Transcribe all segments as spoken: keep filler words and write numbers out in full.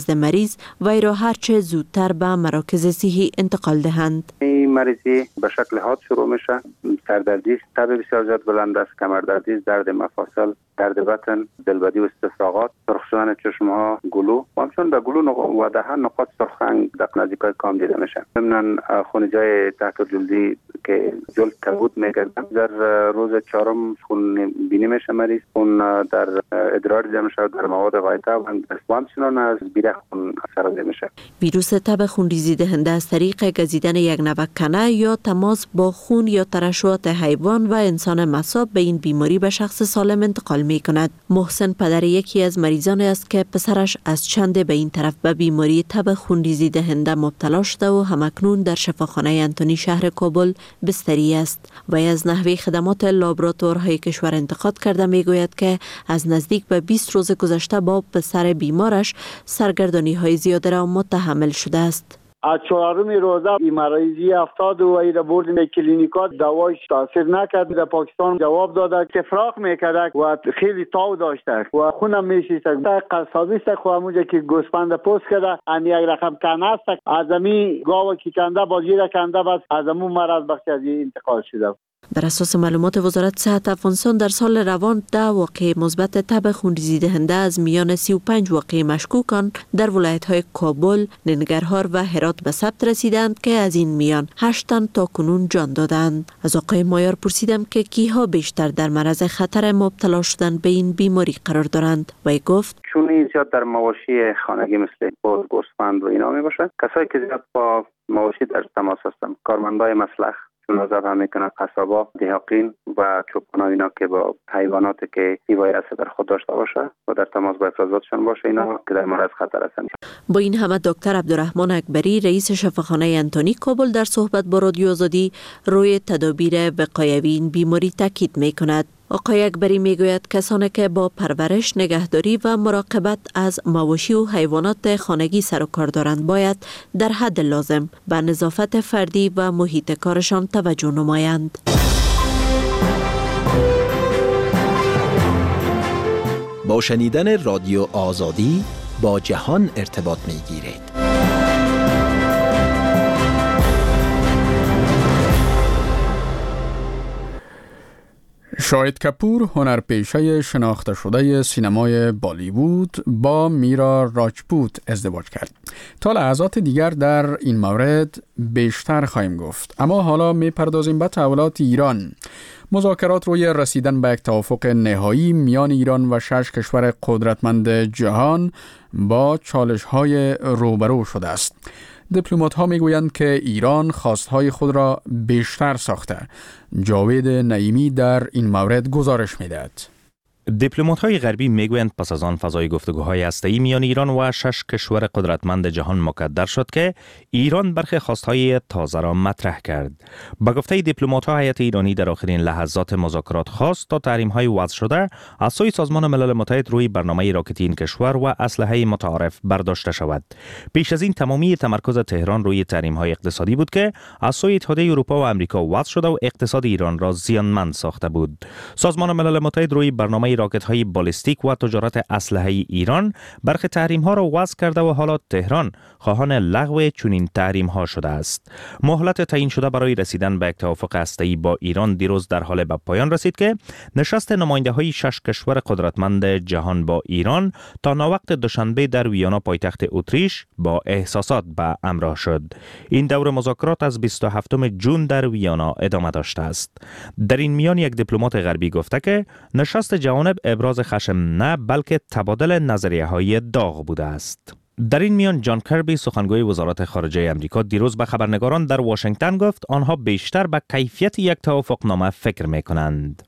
مریض وی را هرچه زودتر به مراکز صحی انتقال دهند. این مریضی به شکل حاد شروع میشه. سردردی است، تب بسیار زیاد بلند است، کمردردی است، درد مفاصل، درد بطن، دلبدی و استفراغات، سرخ شدن چشم ها، گلو و همچنین در گلو و دهان نقاط سرخ رنگ در نزدیکای کام دیده میشه. ضمن خون جای تحت جلدی که جلد کبود میگردن. در روز چهارم خون بینی میشه مریض، خون در ادرار دیده میشه، در مواد غایطه و همچنین از بیره خون سرازیر میشه. ویروس تب خونریزی دهنده از طریق گزیدن یک نوکنه یا تماس با خون یا ترشحات حیوان و انسان مصاب به این بیماری به شخص سالم انتقال می کند. محسن پدر یکی از مریضان است که پسرش از چند به این طرف به بیماری تب خونریزی دهنده مبتلا شده و همکنون در شفاخانه انتونی شهر کابل بستری است. و از نحوه خدمات لابراتوارهای کشور انتقاد کرده می گوید که از نزدیک به بیست روز گذشته با پسر بیمارش سرگردانی های زیاده را متحمل شده است. از چهارمی روزه این مریضی افتاد و ایره بردیم کلینیکا، دوایش تاثیر نکرد. در پاکستان جواب داده که فراخ میکرد و خیلی تاو داشته و خونم میشیست. در قصابیست خواموجه که گوسفند پوست کرده ان یک رقم کناست از امی گاو کی کنده بازی را کنده بس از امو مرض بخشی از انتقال شده. بر اساس معلومات وزارت صحت افغانستان در سال روان ده واقعه مثبت تب خونریزی دهنده از میان سی و پنج واقعه مشکوکان در ولایت‌های کابل، ننگرهار و هرات به ثبت رسیدند که از این میان هشت تن تا کنون جان دادند. از آقای مایار پرسیدم که کیها بیشتر در معرض خطر مبتلا شدن به این بیماری قرار دارند و گفت چون این زیاد در مواشی خانگی مثل باز، گوسفند و اینا می باشد. کسایی که زیاد با مواشی در تماس هستند، کارمندای مسلخ نظر هم میکنه، قصابا، دیهاقین و چوپان اینا که با حیواناتی که این ویروس در خود داشته باشه و در تماس با افرازاتشان باشه، اینا که در معرض خطر هستند. با این همه دکتر عبدالرحمن اکبری رئیس شفاخانه انتونی کابل در صحبت با رادیو آزادی روی تدابیر وقایوی این بیماری تاکید میکند. آقای اکبری میگوید کسانی که با پرورش، نگهداری و مراقبت از مواشی و حیوانات خانگی سر و کار دارند باید در حد لازم به نظافت فردی و محیط کارشان توجه نمایند. با شنیدن رادیو آزادی با جهان ارتباط میگیرید. شاهد کپور هنرپیشه شناخته شده سینمای بالیوود با میرا راجپوت ازدواج کرد. تا لحظات دیگر در این مورد بیشتر خواهیم گفت، اما حالا میپردازیم به تحولات ایران. مذاکرات روی رسیدن به یک توافق نهایی میان ایران و شش کشور قدرتمند جهان با چالش‌های روبرو شده است. دیپلمات‌ها میگویند که ایران خواستهای خود را بیشتر ساخته. جاوید نعیمی در این مورد گزارش می‌دهد. دیپلمات‌های غربی میگویند پس از آن فضای گفتگوهای هسته‌ای میان ایران و شش کشور قدرتمند جهان مکدر شد که ایران برخی خواستهای تازه را مطرح کرد. با گفته دیپلمات‌ها، هیئت ایرانی در آخرین لحظات مذاکرات خواست تا تحریم‌های وضع شده از سوی سازمان ملل متحد روی برنامه راکتی این کشور و اسلحه متعارف برداشته شود. پیش از این تمامی تمرکز تهران روی تحریم‌های اقتصادی بود که از سوی اتحادیه اروپا و آمریکا وضع شده و اقتصاد ایران را زیانمند ساخته بود. سازمان ملل متحد روی برنامه راکت‌های بالستیک و تجارت اسلحه ایران برخی تحریم‌ها را وضع کرده و حالا تهران خواهان لغو چنین تحریم‌ها شده است. مهلت تعیین شده برای رسیدن به یک توافق هسته‌ای با ایران دیروز در حال به پایان رسید که نشست نماینده‌های شش کشور قدرتمند جهان با ایران تا ناوقت دوشنبه در ویانا پایتخت اتریش با احساسات به همراه شد. این دور مذاکرات از بیست و هفتم ژوئن در ویانا ادامه داشته است. در این میان یک دیپلمات غربی گفته که نشست جوانب ابراز خشم نه بلکه تبادل نظریه‌های داغ بوده است. در این میان جان کربی سخنگوی وزارت خارجه آمریکا دیروز به خبرنگاران در واشنگتن گفت آنها بیشتر به کیفیت یک توافقنامه فکر می‌کنند.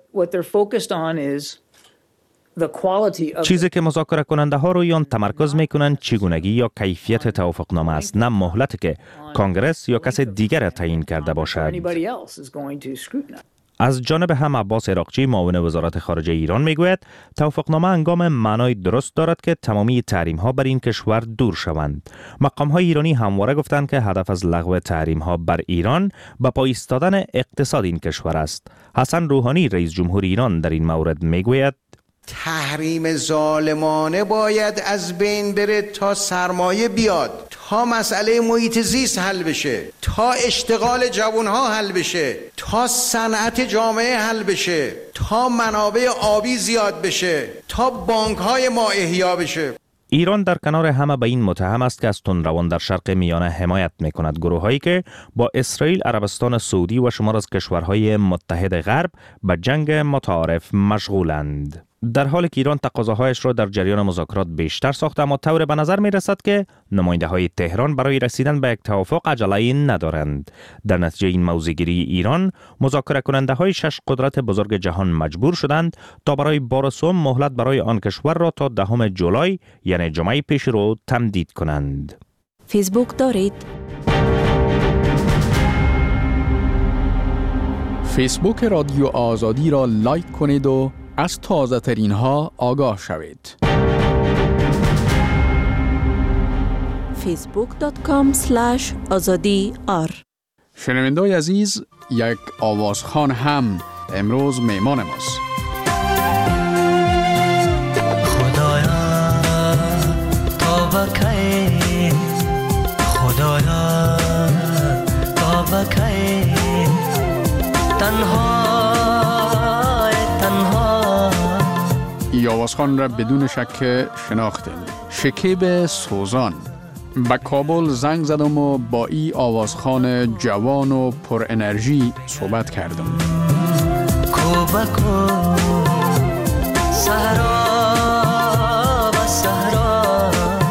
چیزی که مذاکره کننده ها روی آن تمرکز می‌کنند چگونگی یا کیفیت توافقنامه است، نه مهلتی که کانگرس یا کس دیگر تعیین کرده باشد. از جانب هم عباس عراقچی معاون وزارت خارجه ایران میگوید توافقنامه هنگام معنای درست دارد که تمامی تحریم‌ها بر این کشور دور شوند. مقام‌های ایرانی همواره گفتند که هدف از لغو تحریم‌ها بر ایران به پای ایستادن اقتصاد این کشور است. حسن روحانی رئیس جمهور ایران در این مورد میگوید تحریم ظالمانه باید از بین بره تا سرمایه بیاد، تا مسئله محیط زیست حل بشه، تا اشتغال جوانها حل بشه، تا صنعت جامعه حل بشه، تا منابع آبی زیاد بشه، تا بانک‌های ما احیا بشه. ایران در کنار همه به این متهم است که از تندروان در شرق میانه حمایت می‌کند، گروه‌هایی که با اسرائیل، عربستان سعودی و شمار از کشورهای متحد غرب به جنگ متعارف مشغولند. در حالی که ایران تقاضاهایش را در جریان مذاکرات بیشتر ساخته، اما طور به نظر می رسد که نماینده‌های تهران برای رسیدن به یک توافق عجله‌ای ندارند. در نتیجه این موضع‌گیری ایران، مذاکره کننده های شش قدرت بزرگ جهان مجبور شدند تا برای بار سوم مهلت برای آن کشور را تا دهم جولای یعنی جمعه پیش رو تمدید کنند. فیسبوک دارید؟ فیسبوک رادیو آزادی را لایک کنید و از تازه ترین ها آگاه شوید. فیسبوک دات کام اسلش آزادی آر. شنونده‌های عزیز، یک آوازخوان هم امروز میمان ماست. خدایا تا بکی، خدایا تا بکی، تنها ای آوازخوان را بدون شک شناختیم. شکیب سوزان. به کابل زنگ زدم و با ای آوازخوان جوان و پر انرژی صحبت کردم. کوبکو صحرا و صحرا.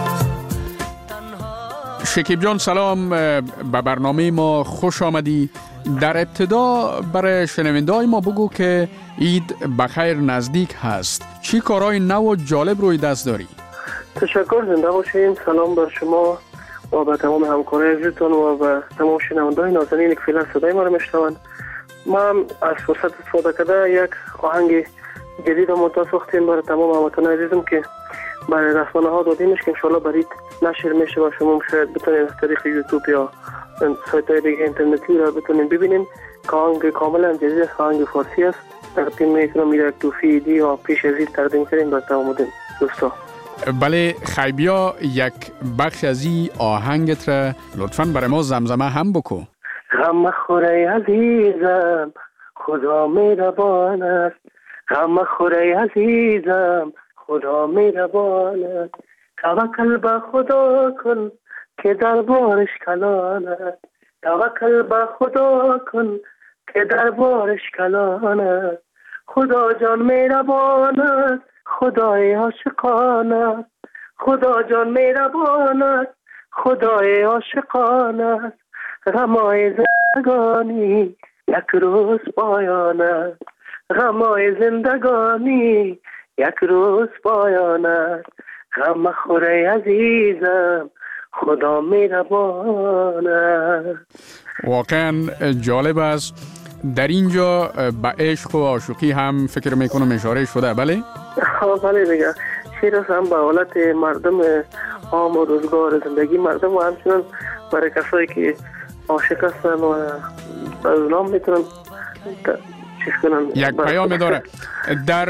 شکیب جان سلام، به برنامه ما خوش آمدی. در ابتدا برای شنونده‌های ما بگو که عید بخیر نزدیک هست. چی کارهای نو و جالب روی دست داری؟ تشکر، زنده باشین. سلام بر شما و به تمام همکارای عزیزتون و به تمام شنونده‌های نازنین که فعلا صدای ما رو میشنوند. ما هم از فرصت استفاده کرده یک آهنگ جدید منتشر ساختیم برای تمام هموطنان عزیزم که برای رسانه‌ها دادیمش که انشالله برید نشر میشه و شما شاید بتونید از طریق یوتیوب یا سایت‌های دیگه اینترنتی را بتونید ببینید. که آهنگ کاملا جدید است، آهنگ فارسی است. تقدیم میکنم میره توفیدی و پیش از این تقدیم کردیم برای تمام دوستا. بله خیبیا، یک بخش از این آهنگت را لطفاً برای ما زمزمه هم بکو. غم خوره عزیزم خدا مهربان است، غم خوره عزیزم خدا مهربان است، توکل به خدا کن که دربارش کلان است، توکل به خدا کن که دربارش کلان است، خدا جان مهربان است، خدای عاشقان است، خدا جان مهربان است، خدای عاشقان است، غمای زندگانی یک روز پایان است، غمای زندگانی یک روز پایان است، غم خوره عزیزم خدا مهربان است. واقعا جالب است. در اینجا به عشق و عاشقی هم فکر میکنم اشاره شده، بله؟ بله دیگه، شعر هم به حالت مردم عام و روزگار زندگی مردم و همچنان برای کسایی که عاشق هستن و از نام میتونن چیز کنن. یک پیام داره. در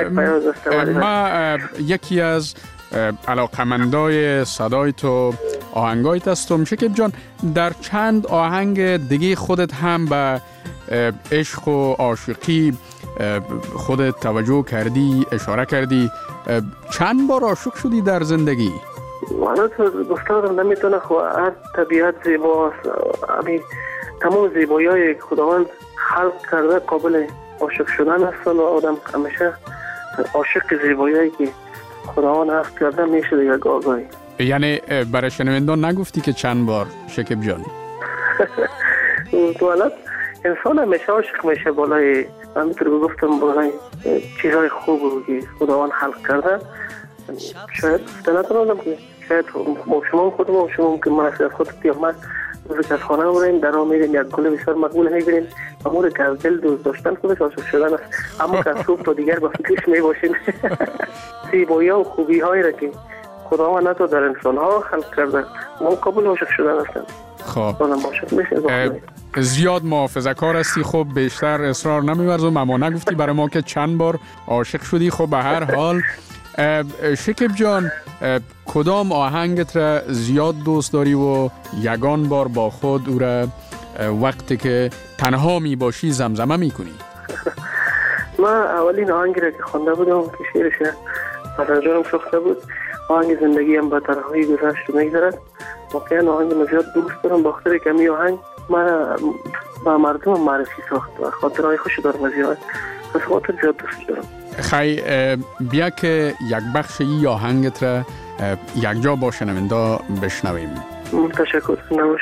ما یکی از علاقمندای صدای تو آهنگایت هستم. شکیب جان، در چند آهنگ دیگه خودت هم به عشق و عاشقی خودت توجه کردی، اشاره کردی. چند بار عاشق شدی در زندگی؟ والا تو گفتم نمیتونه خو هر طبیعت زیباست، همین تمام زیبایی های خداوند خلق کرده قابل عاشق شدن هستن و آدم همیشه عاشق زیبایی که خداوند خلق کرده میشه دیگه گاهی. یعنی برای شنوندگان نگفتی که چند بار شکیب جان؟ والا انسان همیشه عاشق میشه بالای، همینطور گفتم بالای چیزهای خوب که خداوند خلق کرده. شاید نتونم که شاید شما خودم و شما که من از خود پیام من روز از خانه بریم در آن میریم یک گل بسیار مقبول میگیریم، امور که از دل دوست داشتن خودش عاشق شدن است، اما که از صبح تا دیگر با فکرش میباشیم. زیبایی ها و خوبی هایی را که خداوند نتو در انسان ها خلق کرده ما قابل عاشق شدن هستند. خب بازم باشد میشه. زیاد محافظه کار هستی، خب بیشتر اصرار نمی‌ورزم، اما نگفتی برای ما که چند بار عاشق شدی. خب به هر حال شکیب جان، کدام آهنگت را زیاد دوست داری و یگان بار با خود او را وقتی که تنها می باشی زمزمه می کنی؟ من اولین آهنگی را که خوانده بودم که شعرش پدر جانم ساخته بود، آهنگ زندگیم به تنهایی گذشت و میگذرد. واقعا آهنگ من زیاد دوست دارم، به خاطر که می آهنگ من با مردم معرفی ساخت و خاطرهای خوش دارم از این آهنگ، پس خاطر زیاد دوست دارم. خی بیا که یک بخش ای آهنگت را یک جا با شنونده بشنویم. تشکر. نباشه.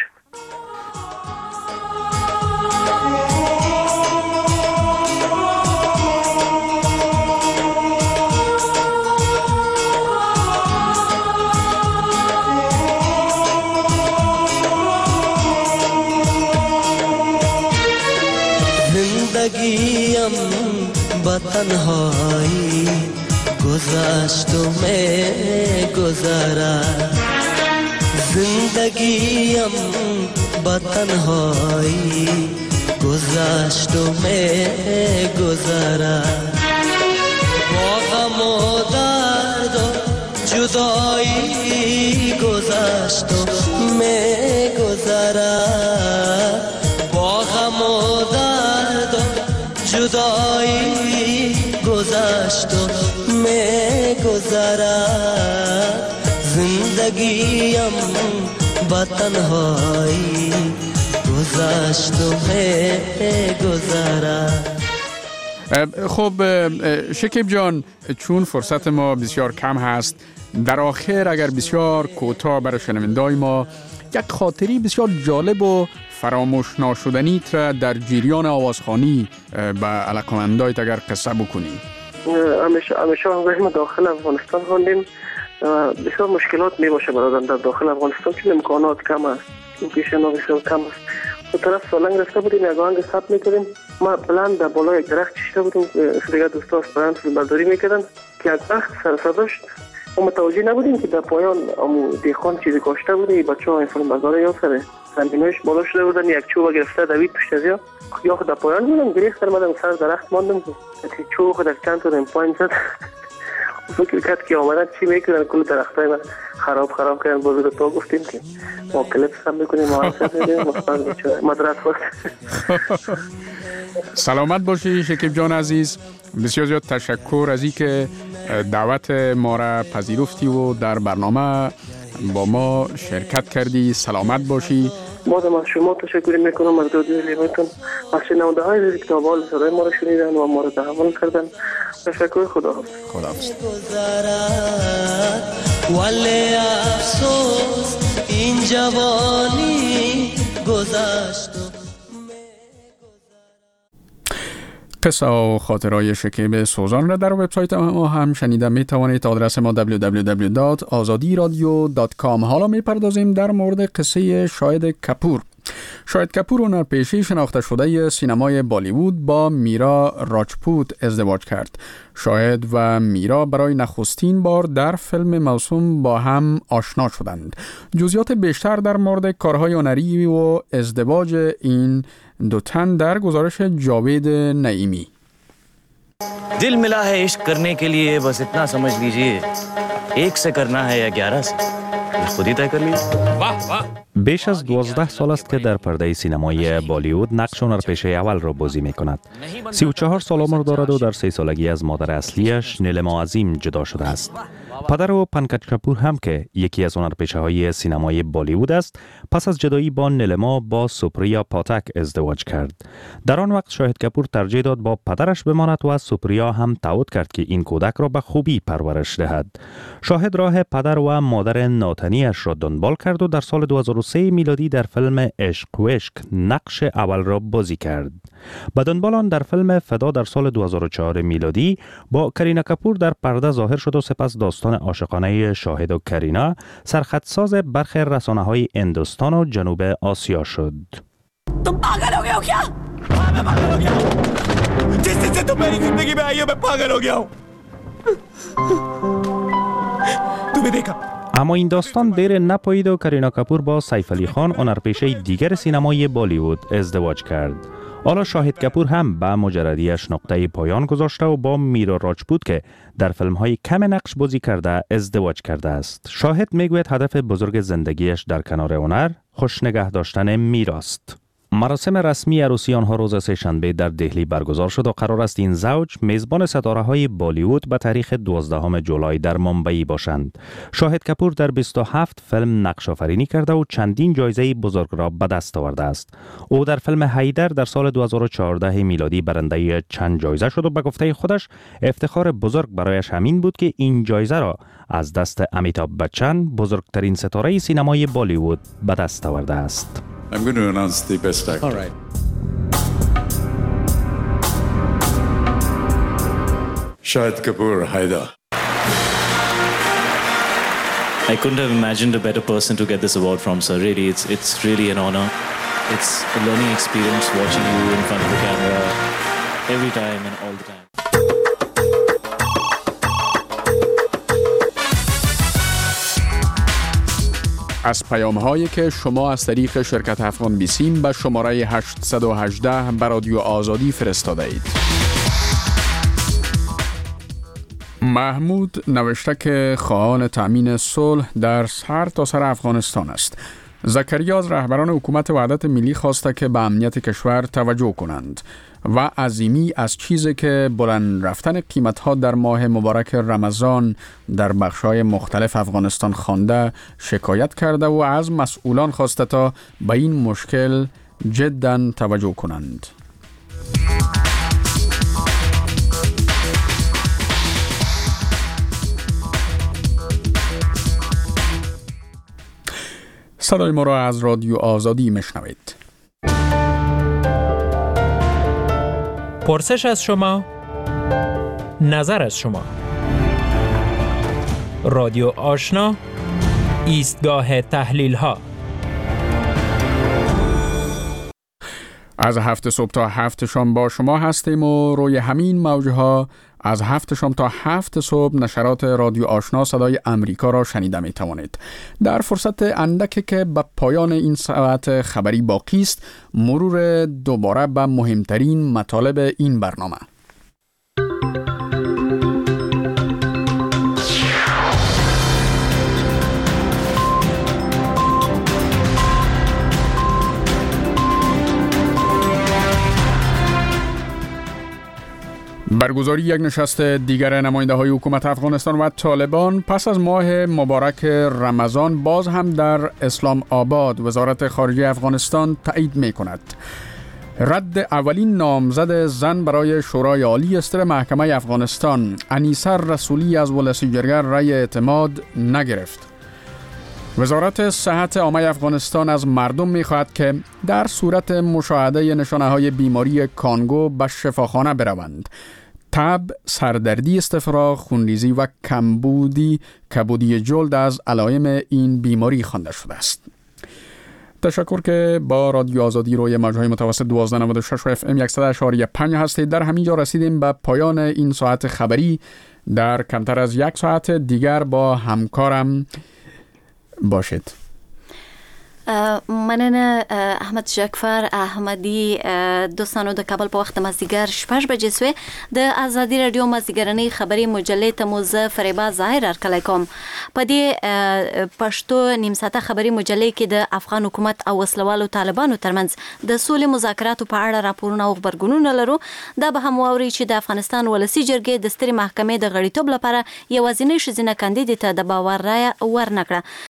زندگیم با تنهایی گذشت و می گذرد، زندگیم با تنهایی گذشت و می گذرد، با غم و درد و جدایی گذشت و می گذرد، با غم و درد و جدایی گذشت و می گذرد، زندگیم با تنهایی گذشت و می گذرد. خب شکیب جان، چون فرصت ما بسیار کم هست، در آخر اگر بسیار کوتاه برای شنوندای ما یک خاطری بسیار جالب و فراموش ناشدنی را در جریان آوازخوانی به علاقمندایت اگر قصه بکنی. همیشه همیشه ما داخل افغانستان خواندیم، بسیار مشکلات می باشه برادرم در داخل افغانستان، چون امکانات کم است، لوکیشن بسیار کم است. و طرف سالنگ رفته بودیم، یک آهنگ ثبت میکردیم، ما بلند در بالای یک درخت چشته بودیم، دیگه دوستا بلند برداری میکردن که یک وقت سر صدا شد. ما متوجه نبودیم که در پایان امو دیخان چیزی کاشته بوده. بچه ها انسان برداره یا سره زمینایش بالا شده بودن، یک چوب گرفته دوید پشت از یا یا خود در پایان بودم، گریخ کرمدم سر درخت ماندم که چوب خود از چند تا در پایین زد. فکر کرد که آمدن چی میکنن، کل درختای من خراب خراب کردن. باز رو تا گفتیم که ما کلیپس هم بکنیم، معرفت میدیم مدرس باست. سلامت باشی شکیب جان عزیز، بسیار زیاد تشکر از این که دعوت ما را پذیرفتی و در برنامه با ما شرکت کردی. سلامت باشی. بازم از شما تشکر میکنم، از رادیو لیوانتون، از شنونده های که تا حال صدای ما را شنیدن و ما را تحمل کردن. تشکر. خداحافظ. خداحافظ. ولی افسوس این جوانی گذشت. قصه و خاطرهای شکیب سوزان را در وبسایت ما هم شنیدن می توانید. آدرس ما دبلیو دبلیو دبلیو دات آزادی رادیو دات کام. حالا می پردازیم در مورد قصه شاهد کپور. شاهد کپور هنرپیشه شناخته شده سینمای بالیوود با میرا راجپوت ازدواج کرد. شاهد و میرا برای نخستین بار در فیلم موسوم با هم آشنا شدند. جزئیات بیشتر در مورد کارهای هنری و ازدواج این دو تن در گزارش جاوید نعیمی. दिल मिला है इश्क करने के लिए, बस इतना समझ लीजिए, एक से करना है या ग्यारह से, ये खुद ही तय कर लीजिए. वाह वाह. بیش از دوازده سال است که در پرده سینمای بالیوود نقش هنرپیشه اول را بازی می کند. سی و چهار سال عمر دارد و در سه سالگی از مادر اصلیش نیلما عظیم جدا شده است. پدر او پنکج کپور هم که یکی از هنرپیشه های سینمای بالیوود است، پس از جدایی با نیلما با سوپریا پاتک ازدواج کرد. در آن وقت شاهد کپور ترجیح داد با پدرش بماند و سوپریا هم تعهد کرد که این کودک را به خوبی پرورش دهد. شاهد راه پدر و مادر ناتنیش را دنبال کرد و در سال دو هزار و سه میلادی در فیلم عشق و عشق نقش اول را بازی کرد. به دنبال آن در فیلم فدا در سال دو هزار و چهار میلادی با کرینا کپور در پرده ظاهر شد و سپس داستان عاشقانه شاهد و کرینا سرخطساز برخی رسانه‌های هندوستان و جنوب آسیا شد. तुम पागल हो गए हो क्या? हाँ मैं पागल हो गया हूँ। जिस दिन से तुम मेरी जिंदगी में आई हो मैं पागल हो गया हूँ। तुम्हें देखा اما این داستان دیر نپایید و کرینا کپور با سیف علی خان هنرپیشه دیگر سینمای بالیوود ازدواج کرد. حالا شاهد کپور هم به مجردیش نقطه پایان گذاشته و با میرا راجپوت که در فیلم‌های کم نقش بازی کرده ازدواج کرده است. شاهد میگوید هدف بزرگ زندگیش در کنار هنر خوش نگه داشتن میراست. مراسم رسمی عروسی آنها روز سه‌شنبه در دهلی برگزار شد و قرار است این زوج میزبان ستاره‌های بالیوود به تاریخ دوازدهم جولای در ممبئی باشند. شاهد کپور در بیست و هفت فیلم نقش آفرینی کرده و چندین جایزه بزرگ را به دست آورده است. او در فیلم حیدر در سال دو هزار و چهارده میلادی برنده چند جایزه شد و به گفته خودش افتخار بزرگ برایش همین بود که این جایزه را از دست امیتاب بچن، بزرگترین ستاره سینمای بالیوود، به دست آورده است. I'm going to announce the best actor. All right. Shahid Kapoor, Haidar. I couldn't have imagined a better person to get this award from, sir. Really, it's it's really an honor. It's a learning experience watching you in front of the camera every time and all the time. از پیام هایی که شما از طریق شرکت افغان بیسیم به شماره هشت یک هشت به رادیو آزادی فرستاده اید. محمود نوشته که خواهان تأمین صلح در سر تا سر افغانستان است. زکریا از رهبران حکومت وحدت ملی خواسته که به امنیت کشور توجه کنند و عظیمی از چیزی که بلند رفتن قیمت‌ها در ماه مبارک رمضان در بخش‌های مختلف افغانستان خوانده شکایت کرده و از مسئولان خواسته تا به این مشکل جداً توجه کنند. صدای ما را از رادیو آزادی میشنوید. پرسش از شما، نظر از شما. رادیو آشنا، ایستگاه تحلیل ها. از هفت صبح تا هفت شام با شما هستیم و روی همین موجه ها از هفت شام تا هفت صبح نشرات رادیو آشنا صدای امریکا را شنیده می توانید. در فرصت اندکی که به پایان این ساعت خبری باقی است، مرور دوباره به مهمترین مطالب این برنامه. برگزاری یک نشست دیگر نماینده های حکومت افغانستان و طالبان پس از ماه مبارک رمضان باز هم در اسلام آباد وزارت خارجه افغانستان تایید می کند. رد اولین نامزد زن برای شورای عالی استر محکمه افغانستان انیسه رسولی از ولسیجرگه رای اعتماد نگرفت. وزارت صحت عامه افغانستان از مردم می‌خواهد که در صورت مشاهده نشانه‌های بیماری کانگو به شفاخانه بروند. تب، سردردی استفراغ، خونریزی و کمبودی کبودی جلد از علائم این بیماری خوانده شده است. تشکر که با رادیو آزادی روی موج‌های متوسط دوازده نود و شش و اف ام صد و شش و پنج هستید. در همین جا رسیدیم به پایان این ساعت خبری. در کمتر از یک ساعت دیگر با همکارم باشید. مننه احمد جعفر احمدی. دوستانو د کابل په وخت مازدیګر شپږ بجې سوې د ازادي رادیو مازدیګرنۍ خبري مجلې ته مو زه فریبا ظاهر هرکلی کوم. په دې پښتو نیم ساعته خبري مجلې کې د افغان حکومت او وسلوالو طالبانو ترمنځ د سولې مذاکراتو په اړه راپورونه او خبرګونونه لرو. دا به هم واوري چې د افغانستان ولسی جرګې د سترې محکمې د غړیتوب لپاره یوازینۍ ښځینه کاندید ته د باور رایه ورنکړه.